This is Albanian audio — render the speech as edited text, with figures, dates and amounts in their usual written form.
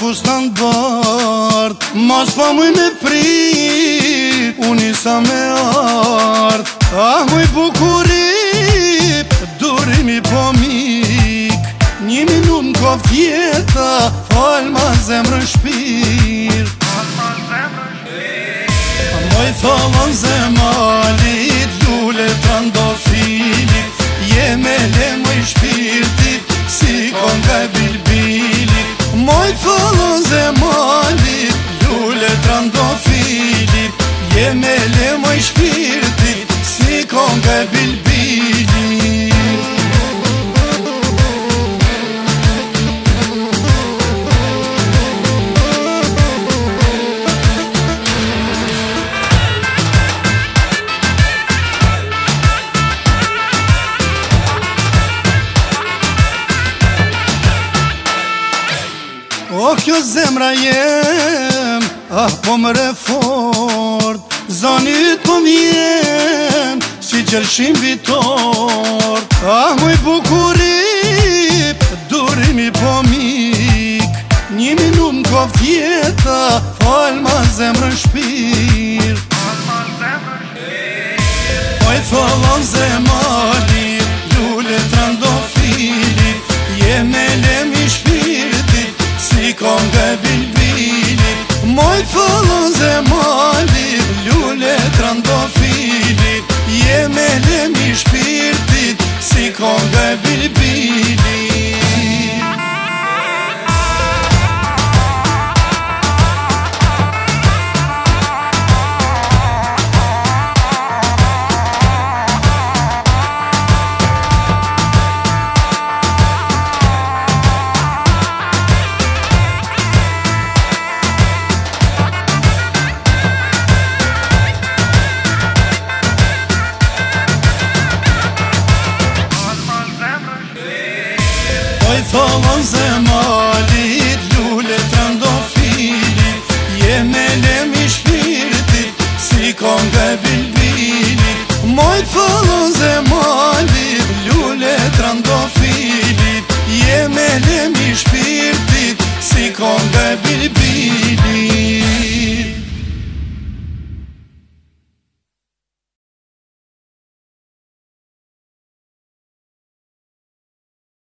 fustan bard, mas pa muj me prit, unë sa me art. Ah, muj bukurit, durimi po mik, një minut n'ko vjeta, fal ma zemrën shpir. Moj tholon zemalit, lule trandofilit, jeme le moj shpirtit, si konga e bilbilit. Moj tholon zemalit, lule trandofilit, jeme le moj shpirtit, si konga e bilbilit. O kjo zemra jem, ah po më re fort, zanit po m'jem, si qelshim vitor. Ah muj bukurit, durimi po mik, një minut n'ko vjeta, fal ma zemrën shpir. Moj tholon zemalit, lule trandofilit, jeme lemi shpirtit, si konga e bilbilit. Moj tholon zemalit, lule trandofilit, jeme lemi shpirtit, si konga e bilbilit. Moj tholon zemalit, lule trandofilit, jeme lemi shpirtit, si konga e bilbilit. Moj tholon zemalit, lule trandofilit, jeme lemi shpirtit, si konga e bilbilit.